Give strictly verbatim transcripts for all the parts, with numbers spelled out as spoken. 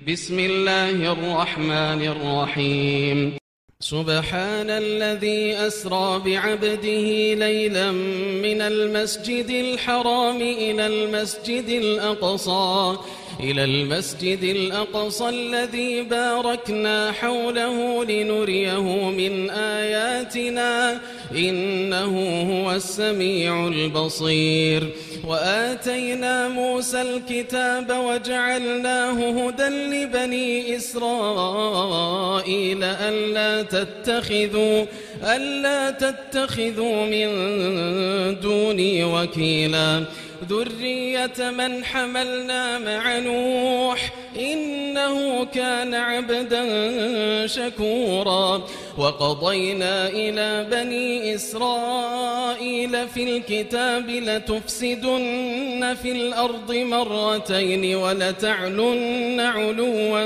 بسم الله الرحمن الرحيم. سبحان الذي أسرى بعبده ليلا من المسجد الحرام إلى المسجد الأقصى إلى المسجد الأقصى الذي باركنا حوله لنريه من آياتنا إنه هو السميع البصير. وآتينا موسى الكتاب وجعلناه هدى لبني إسرائيل ألا تتخذوا ألا تتخذوا من دوني وكيلا ذرية من حملنا مع نوح إنه كان عبدا شكورا. وقضينا إلى بني إسرائيل في الكتاب لتفسدن في الأرض مرتين ولتعلن علوا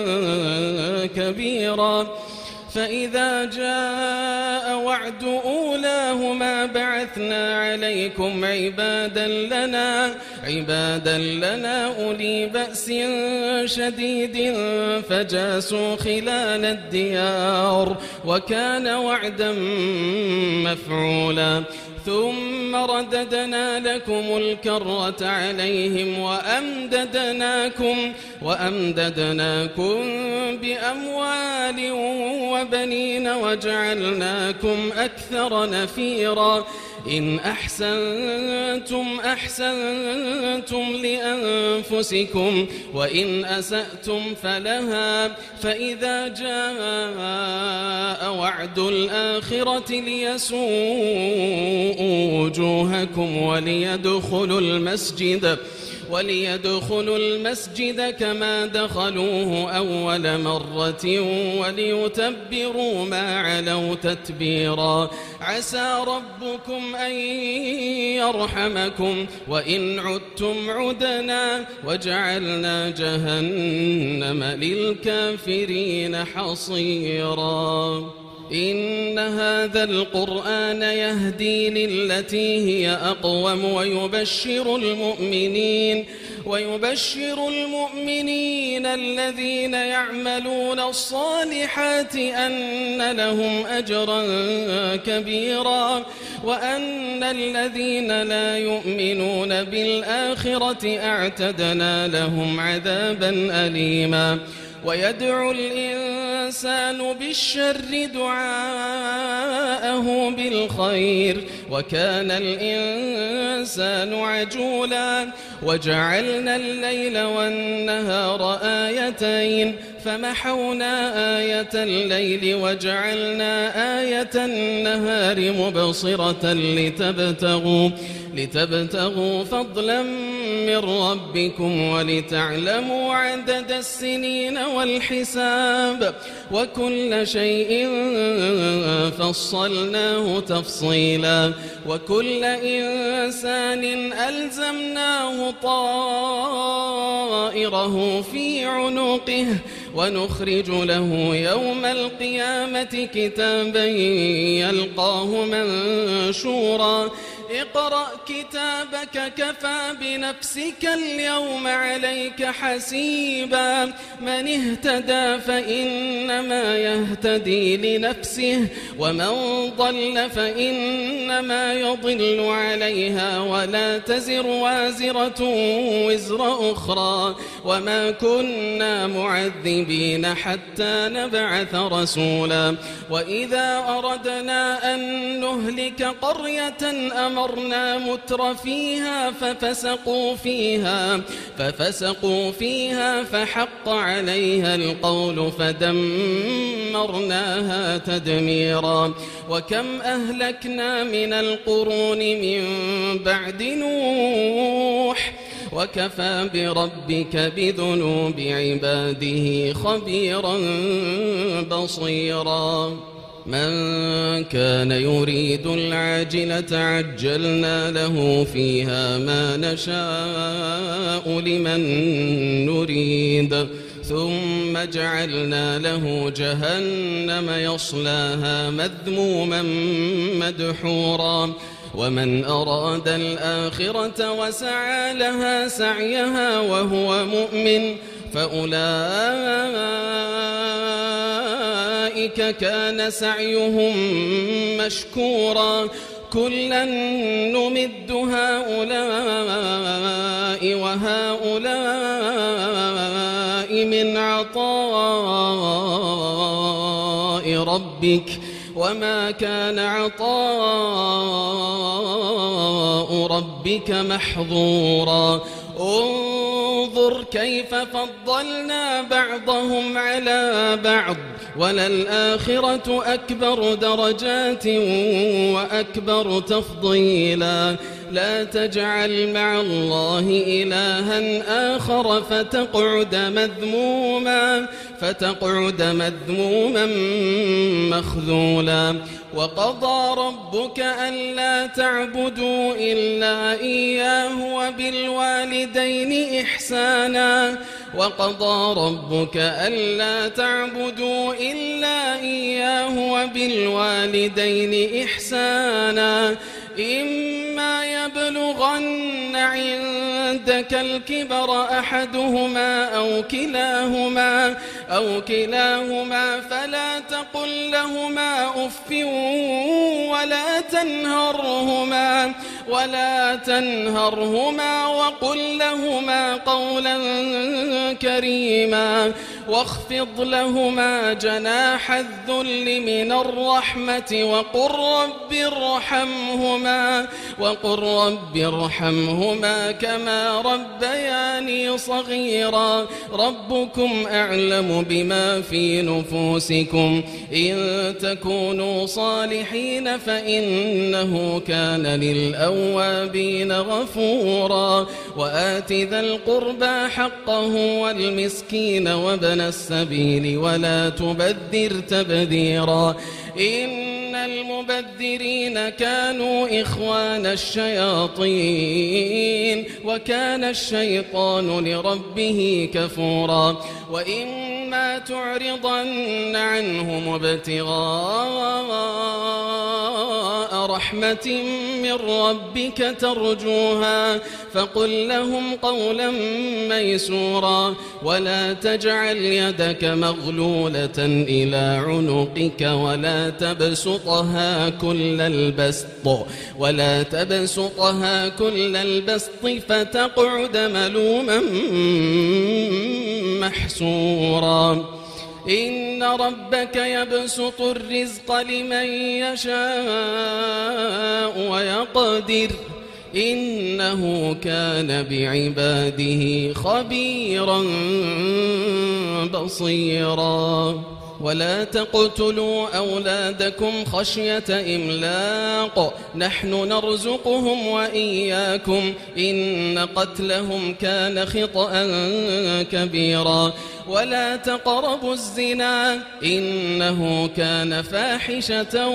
كبيرا فإذا جاء وعد أولاهما بعثنا عليكم عبادا لنا عبادا لنا أولي بأس شديد فجاسوا خلال الديار وكان وعدا مفعولا. ثم رددنا لكم الكرة عليهم وأمددناكم وأمددناكم بأموال وبنين وجعلناكم أكثر نفيرا. إن أحسنتم أحسنتم لأنفسكم وإن أسأتم فلها فإذا جاء وعد الآخرة ليسوءوا وجوهكم وليدخلوا المسجد وليدخلوا المسجد كما دخلوه أول مرة وليتبروا ما علوا تتبيرا. عسى ربكم أن يرحمكم وإن عدتم عدنا وجعلنا جهنم للكافرين حصيرا. إن هذا القرآن يهدي للتي هي أقوم ويبشر المؤمنين ويبشر المؤمنين الذين يعملون الصالحات أن لهم أجرا كبيرا وأن الذين لا يؤمنون بالآخرة أعتدنا لهم عذابا أليما. ويدعو الإنسان بالشر دعاءه بالخير وكان الإنسان عجولا. وجعلنا الليل والنهار آيتين فمحونا آية الليل وجعلنا آية النهار مبصرة لتبتغوا لتبتغوا فضلا من ربكم ولتعلموا عدد السنين والحساب وكل شيء فصلناه تفصيلا. وكل إنسان ألزمناه طائره في عنقه ونخرج له يوم القيامة كتابا يلقاه منشورا. اقرأ كتابك كفى بنفسك اليوم عليك حسيبا. من اهتدى فإنما يهتدي لنفسه ومن ضل فإنما يضل عليها ولا تزر وازرة وزر أخرى وما كنا معذبين حتى نبعث رسولا. وإذا أردنا أن نهلك قرية أمرنا متر فيها ففسقوا فيها ففسقوا فيها فحق عليها القول فدمرناها تدميرا. وكم أهلكنا من القرون من بعد نوح وكفى بربك بذنوب عباده خبيرا بصيرا. من كان يريد العاجلة عجلنا له فيها ما نشاء لمن نريد ثم جعلنا له جهنم يصلاها مذموما مدحورا. ومن أراد الآخرة وسعى لها سعيها وهو مؤمن فأولئك كان سعيهم مشكورا كلا نمد هؤلاء وهؤلاء من عطاء ربك وما كان عطاء ربك محظورا انظر كيف فضلنا بعضهم على بعض وللآخرة أكبر درجات وأكبر تفضيلا لا تجعل مع الله إلها آخر فتقعد مذموما فتقعد مذموما مخذولا وقضى ربك ألا تعبدوا إلا إياه وبالوالدين إحسانا وقضى ربك ألا تعبدوا إلا إياه وبالوالدين إحسانا إما يبلغن عندك الكبر أحدهما أو كلاهما أو كلاهما فلا تقل لهما أف ولا تنهرهما ولا تنهرهما وقل لهما قولا كريما واخفض لهما جناح الذل من الرحمة وقل رب ارحمهما وقل رب ارحمهما كما ربياني صغيرا ربكم أعلم بما في نفوسكم إن تكونوا صالحين فإنه كان للأوابين غفورا وآت ذا القربى حقه والمسكين وابن السبيل ولا تبذر تبذيرا إن المبذرين كانوا إخوان الشياطين وكان الشيطان لربه كفورا وإما تعرضن عنهم ابتغاء رحمة من ربك ترجوها فقل لهم قولا ميسورا ولا تجعل يدك مغلولة إلى عنقك ولا تبسطها كل البسط ولا تبسطها كل البسط فتقعد ملوما محسورا إن ربك يبسط الرزق لمن يشاء ويقدر إنه كان بعباده خبيرا بصيرا ولا تقتلوا أولادكم خشية إملاق نحن نرزقهم وإياكم إن قتلهم كان خطأ كبيرا ولا تقربوا الزنا إنه كان فاحشة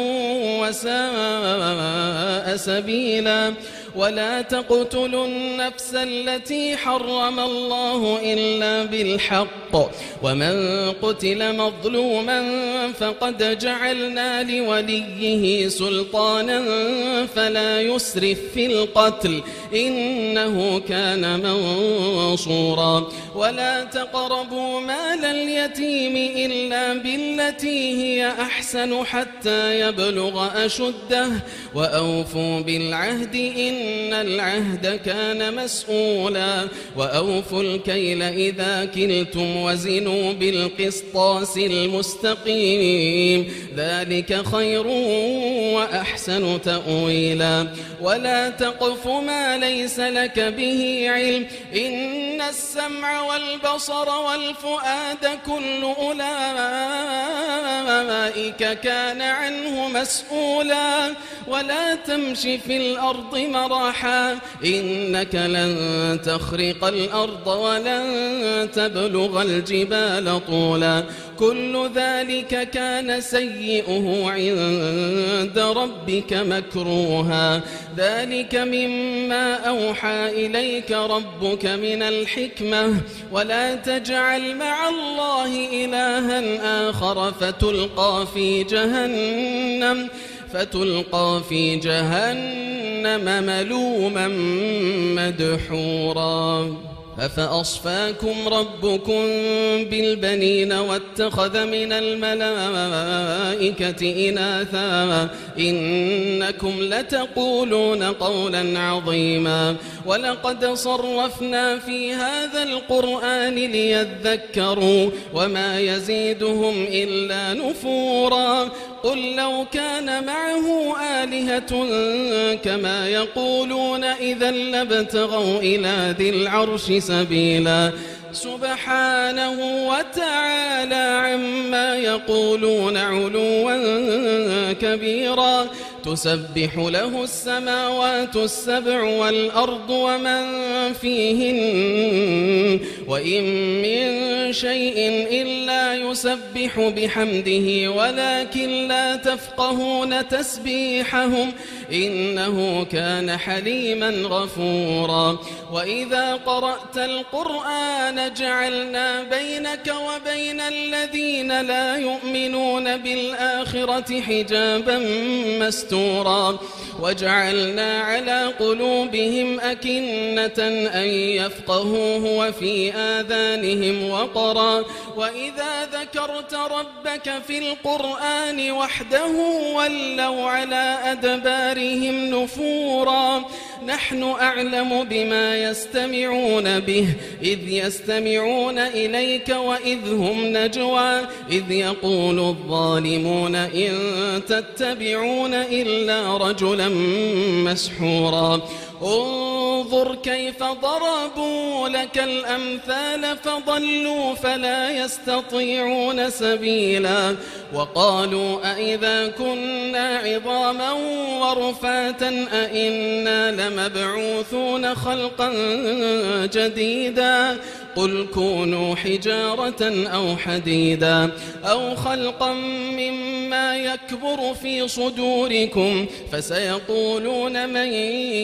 وساء سبيلا ولا تقتلوا النفس التي حرم الله إلا بالحق ومن قتل مظلوما فقد جعلنا لوليه سلطانا فلا يسرف في القتل إنه كان منصورا ولا تقربوا مال اليتيم إلا بالتي هي أحسن حتى يبلغ أشده وأوفوا بالعهد إن العهد كان مسؤولا وأوفوا الكيل إذا كلتم وزنوا بالقسطاس المستقيم ذلك خير وأحسن تأويلا ولا تقف ما ليس لك به علم إن السمع والبصر والفؤاد كل أولئك كان عنه مسؤولا ولا تمش في الأرض مرحا إنك لن تخرق الأرض ولن تبلغ الجبال طولا كل ذلك كان سيئه عند ربك مكروها ذلك مما أوحى إليك ربك من الحكمة ولا تجعل مع الله إلها آخر فتلقى في جهنم فتلقى في جهنم ملوما مدحورا أفأصفاكم ربكم بالبنين واتخذ من الملائكة إناثا إنكم لتقولون قولا عظيما ولقد صرفنا في هذا القرآن ليذكروا وما يزيدهم إلا نفورا قل لو كان معه آلهة كما يقولون إذا لابتغوا إلى ذي العرش سبيلا سبحانه وتعالى عما يقولون علوا كبيرا تسبح له السماوات السبع والأرض ومن فيهن وإن من شيء إلا يسبح بحمده ولكن لا تفقهون تسبيحهم إنه كان حليما غفورا وإذا قرأت القرآن جعلنا بينك وبين الذين لا يؤمنون بالآخرة حجابا مستورا وجعلنا على قلوبهم أكنة أن يفقهوه وفي آذانهم وقرا وإذا ذكرت ربك في القرآن وحده ولوا على أدبارهم نفورا نحن أعلم بما يستمعون به إذ يستمعون إليك وإذ هم نجوى إذ يقول الظالمون إن تتبعون إلا رجلا مسحورا انظر كيف ضربوا لك الأمثال فضلوا فلا يستطيعون سبيلا وقالوا أئذا كنا عظاما ورفاتا أئنا لمبعوثون خلقا جديدا قل كونوا حجارة أو حديدا أو خلقا مما يكبر في صدوركم فسيقولون من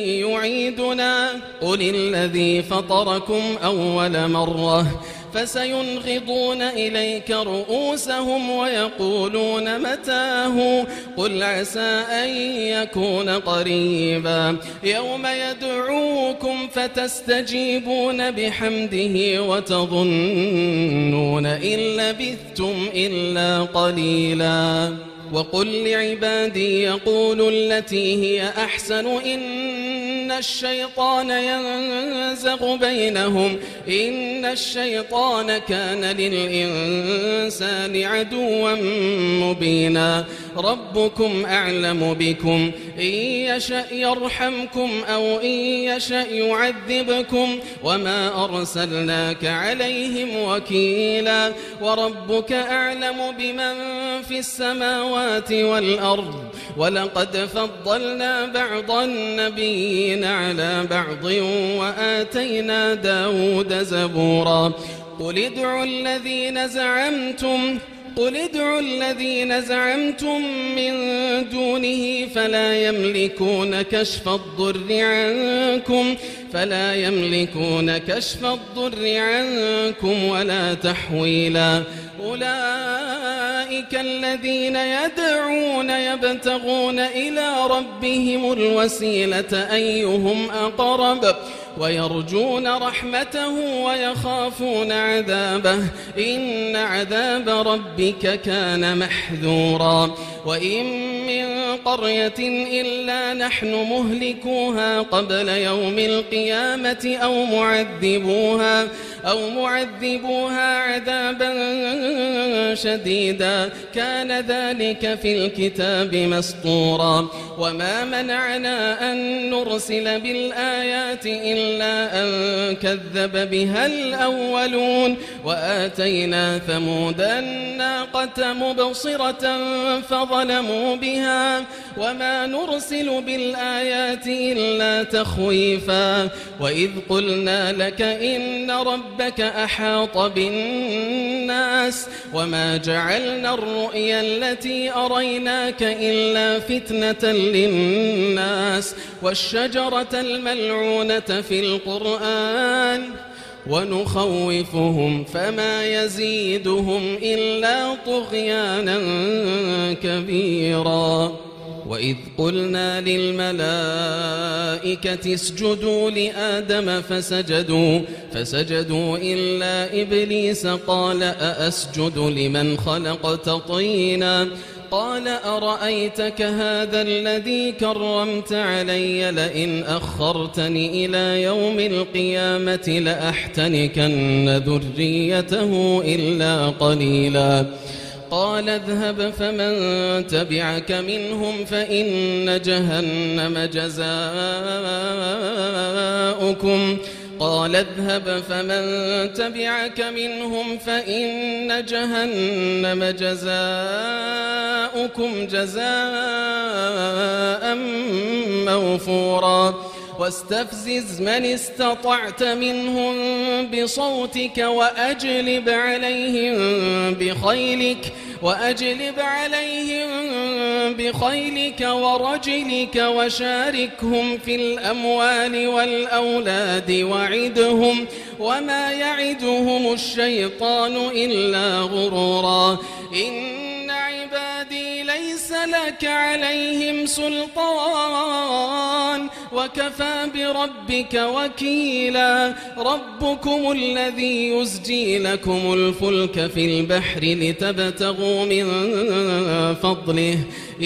يعيدنا قل الذي فطركم أول مرة فسينغضون إليك رؤوسهم ويقولون متاه قل عسى أن يكون قريبا يوم يدعوكم فتستجيبون بحمده وتظنون إن لبثتم إلا قليلا وقل لعبادي يقولوا التي هي أحسن إن الشيطان ينزغ بينهم إن الشيطان كان للإنسان عدوا مبينا ربكم أعلم بكم إن يشأ يرحمكم أو إن يشأ يعذبكم وما أرسلناك عليهم وكيلا وربك أعلم بمن في السماوات والأرض ولقد فضلنا بعض النبيين على بعض وآتينا داود زبورا قل ادعوا الذين زعمتم قل ادعوا الذين زعمتم من دونه فلا يملكون كشف الضر عنكم فلا يملكون كشف الضر عنكم ولا تحويلا أولئك الذين يدعون يبتغون إلى ربهم الوسيلة أيهم أقرب ويرجون رحمته ويخافون عذابه إن عذاب ربك كان محذورا وإن من قرية إلا نحن مهلكوها قبل يوم القيامة أو معذبوها أو معذبوها عذابا شديدا كان ذلك في الكتاب مسطورا وما منعنا أن نرسل بالآيات إلا أن كذب بها الأولون وآتينا ثمود الناقة مبصرة فظلموا بها وما نرسل بالآيات إلا تخويفا وإذ قلنا لك إن ربك أحاط بالناس وما جعلنا الرؤيا التي أريناك إلا فتنة للناس والشجرة الملعونة في القرآن ونخوفهم فما يزيدهم إلا طغيانا كبيرا وإذ قلنا للملائكة اسجدوا لآدم فسجدوا فسجدوا إلا إبليس قال أأسجد لمن خلقت طينا قال أرأيتك هذا الذي كرمت علي لئن أخرتني إلى يوم القيامة لأحتنكن ذريته إلا قليلا قال اذهب فمن تبعك منهم فإن جهنم جزاؤكم قال اذهب فمن تبعك منهم فإن جهنم جزاؤكم جزاء موفورا واستفزز من استطعت منهم بصوتك وأجلب عليهم بخيلك وأجلب عليهم بخيلك ورجلك وشاركهم في الأموال والأولاد وعدهم وما يعدهم الشيطان إلا غرورا إن عبادي ليس لك عليهم سلطان وكفى بربك وكيلا ربكم الذي يزجي لكم الفلك في البحر لتبتغوا من فضله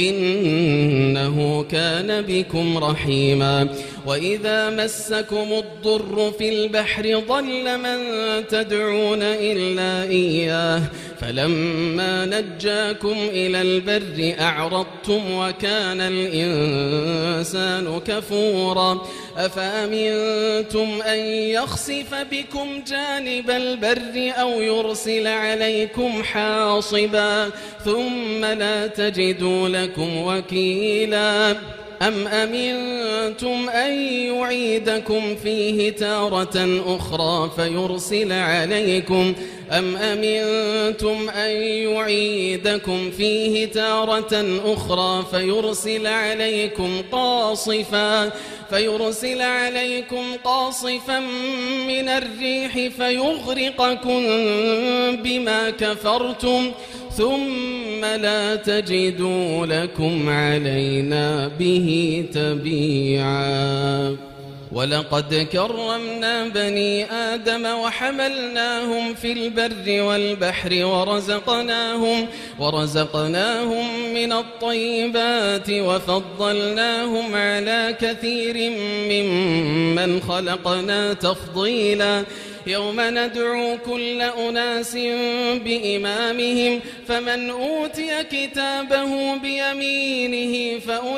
إنه كان بكم رحيما وإذا مسكم الضر في البحر ضل من تدعون إلا إياه فلما نجاكم إلى البر أعرضتم وكان الإنسان كفورا أفأمنتم أن يخسف بكم جانب البر أو يرسل عليكم حاصبا ثم لا تجدوا لكم وكيلا أم أمنتم أن يعيدكم فيه تارة أخرى فيرسل عليكم أم أمنتم أن يعيدكم فيه تارة أخرى فيرسل عليكم قاصفا فيرسل عليكم قاصفا من الريح فيغرقكم بما كفرتم ثم لا تجدوا لكم علينا به تبيعا ولقد كرمنا بني آدم وحملناهم في البر والبحر ورزقناهم ورزقناهم من الطيبات وفضلناهم على كثير ممن خلقنا تفضيلا يوم ندعو كل أناس بإمامهم فمن أوتي كتابه بيمينه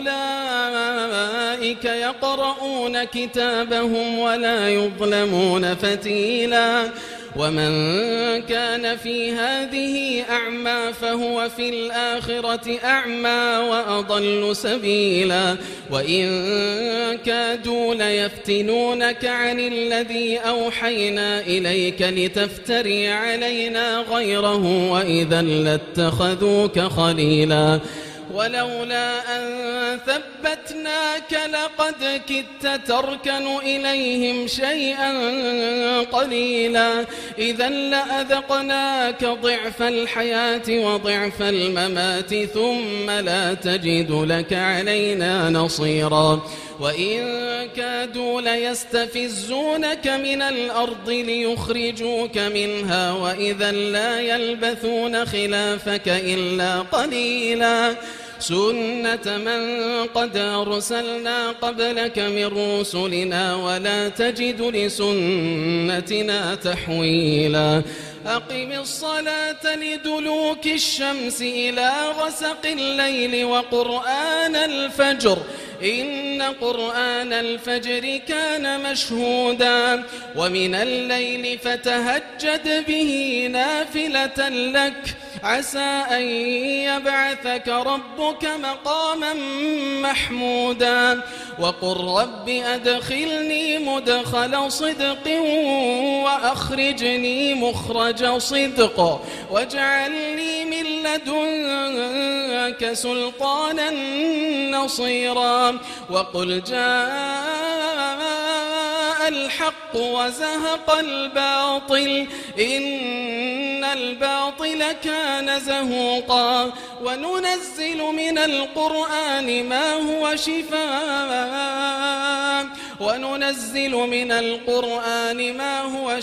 فأولئك يقرؤون كتابهم ولا يظلمون فتيلا ومن كان في هذه أعمى فهو في الآخرة أعمى وأضل سبيلا وإن كادوا ليفتنونك عن الذي أوحينا إليك لتفتري علينا غيره وإذا لاتخذوك خليلا ولولا أن ثبتناك لقد كدت تركن إليهم شيئا قليلا إذا لأذقناك ضعف الحياة وضعف الممات ثم لا تجد لك علينا نصيرا وإن كادوا ليستفزونك من الأرض ليخرجوك منها وإذا لا يلبثون خلافك إلا قليلا سنة من قد أرسلنا قبلك من رسلنا ولا تجد لسنتنا تحويلا أقم الصلاة لدلوك الشمس إلى غسق الليل وقرآن الفجر إن قرآن الفجر كان مشهودا ومن الليل فتهجد به نافلة لك عسى أن يبعثك ربك مقاما محمودا وقل رب أدخلني مدخل صدق وأخرجني مخرج صدق واجعل لي من لدنك سلطانا نصيرا وقل جاء الحق وزهق الباطل إن الباطل كان زهوقا وننزل من القرآن ما هو شفاء وننزل من القرآن ما هو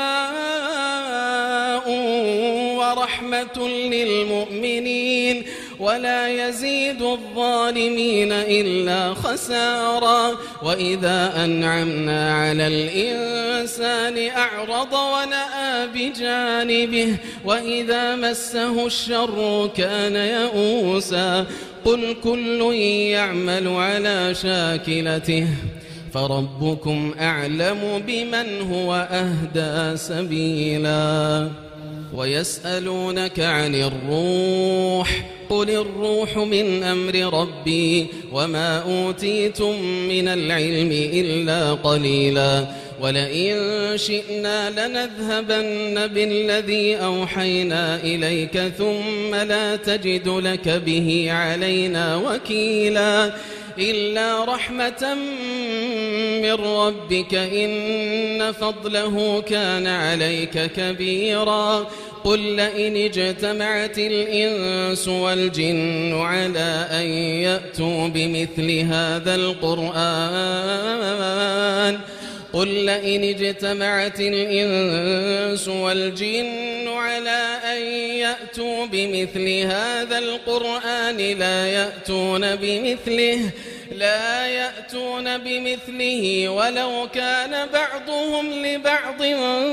شفاء ورحمة للمؤمنين ولا يزيد الظالمين إلا خسارا وإذا أنعمنا على الإنسان أعرض ونأى بجانبه وإذا مسه الشر كان يئوسا قل كل يعمل على شاكلته فربكم أعلم بمن هو أهدى سبيلا ويسألونك عن الروح قل الروح من أمر ربي وما أوتيتم من العلم إلا قليلا ولئن شئنا لنذهبن بالذي أوحينا إليك ثم لا تجد لك به علينا وكيلا إلا رحمة من ربك إن فضله كان عليك كبيرا قل لئن اجتمعت الإنس والجن على أن يأتوا بمثل هذا القرآن قل لئن اجتمعت الإنس والجن على أن يأتوا بمثل هذا القرآن لا يأتون بمثله لا يأتون بمثله ولو كان بعضهم لبعض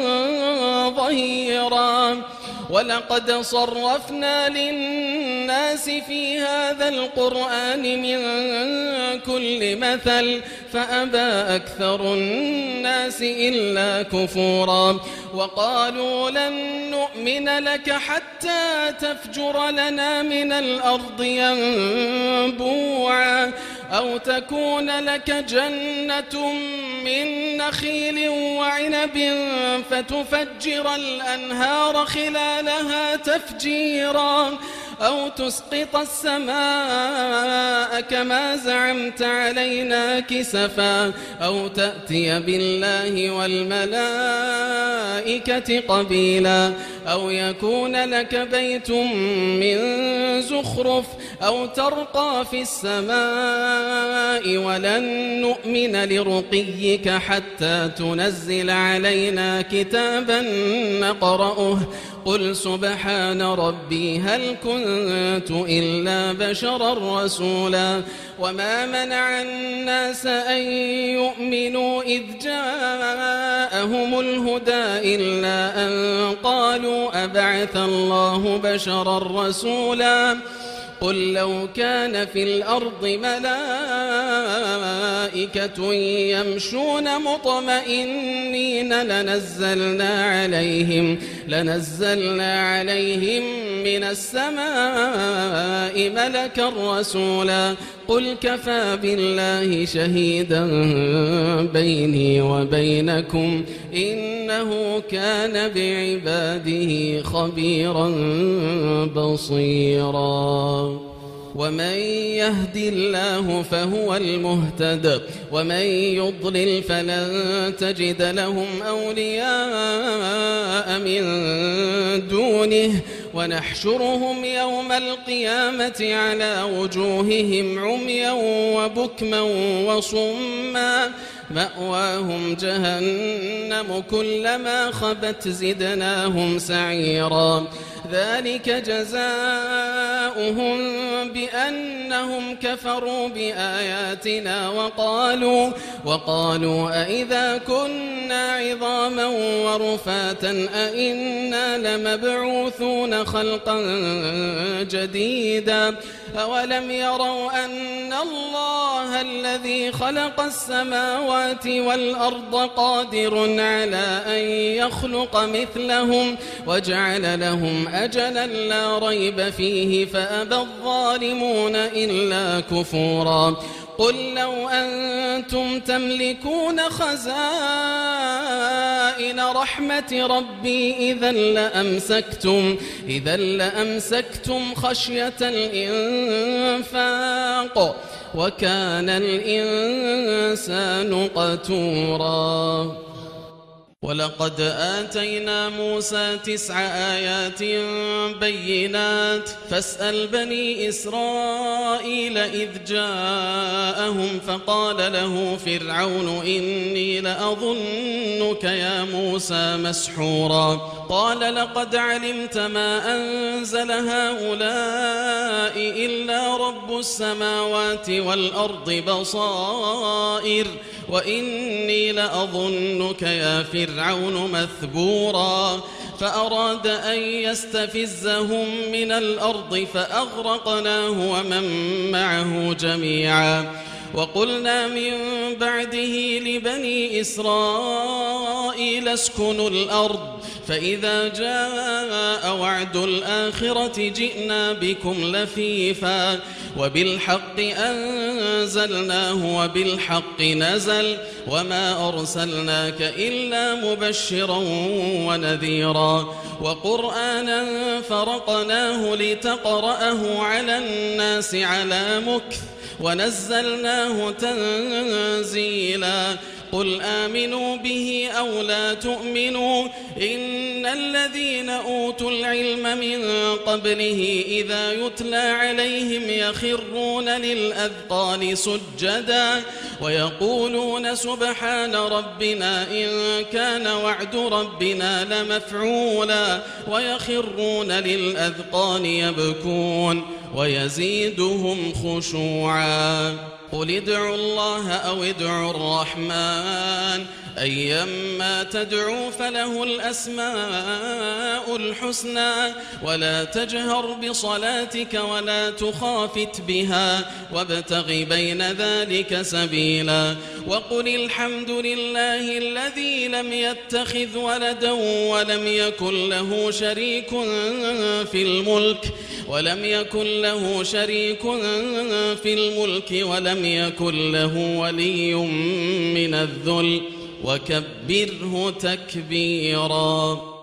ظهيرا ولقد صرفنا للناس في هذا القرآن من كل مثل فأبى أكثر الناس إلا كفورا وقالوا لن نؤمن لك حتى تفجر لنا من الأرض ينبوعا أو تكون لك جنة من نخيل وعنب فتفجر الأنهار خلالها تفجيرا أو تسقط السماء كما زعمت علينا كسفا أو تأتي بالله والملائكة قبيلا أو يكون لك بيت من زخرف أو ترقى في السماء ولن نؤمن لرقيك حتى تنزل علينا كتابا نقرأه قل سبحان ربي هل كنت إلا بشرا رسولا وما منع الناس أن يؤمنوا إذ جاءهم الهدى إلا أن قالوا أبعث الله بشرا رسولا قل لو كان في الأرض ملائكة يمشون مطمئنين لنزلنا عليهم لنزلنا عليهم من السماء ملكا رسولا قل كفى بالله شهيدا بيني وبينكم إنه كان بعباده خبيرا بصيرا ومن يهد الله فهو المهتد ومن يضلل فلن تجد لهم أولياء من دونه ونحشرهم يوم القيامة على وجوههم عميا وبكما وصما مأواهم جهنم كلما خبت زدناهم سعيرا ذلك جزاؤهم بأنهم كفروا بآياتنا وقالوا وقالوا أئذا كنا عظاما ورفاتا أئنا لمبعوثون خلقا جديدا أولم يروا أن الله الذي خلق السماوات والأرض قادر على أن يخلق مثلهم وجعل لهم أجلا لا ريب فيه فأبى الظالمون إلا كفورا قل لو أنتم تملكون خزائن رحمة ربي إذا لأمسكتم إذا لأمسكتم خشية الإنفاق وكان الإنسان قتورا ولقد آتينا موسى تسع آيات بينات فاسأل بني إسرائيل إذ جاءهم فقال له فرعون إني لأظنك يا موسى مسحورا قال لقد علمت ما أنزل هؤلاء إلا رب السماوات والأرض بصائر وإني لأظنك يا فرعون مثبورا فأراد أن يستفزهم من الأرض فأغرقناه ومن معه جميعا وقلنا من بعده لبني إسرائيل اسكنوا الأرض فإذا جاء وعد الآخرة جئنا بكم لفيفا وبالحق أنزلناه وبالحق نزل وما أرسلناك إلا مبشرا ونذيرا وقرآنا فرقناه لتقرأه على الناس على مكث ونزلناه تنزيلا قل آمنوا به أو لا تؤمنوا إن الذين أوتوا العلم من قبله إذا يتلى عليهم يخرون للأذقان سجدا ويقولون سبحان ربنا إن كان وعد ربنا لمفعولا ويخرون للأذقان يبكون ويزيدهم خشوعا قل ادعوا الله أو ادعوا الرحمن أيما تدعوا فله الأسماء الحسنى ولا تجهر بصلاتك ولا تخافت بها وابتغ بين ذلك سبيلا وقل الحمد لله الذي لم يتخذ ولدا ولم يكن له شريك في الملك ولم يكن له شريك في الملك ولم يكن له ولي من الذل وكبره تكبيرا.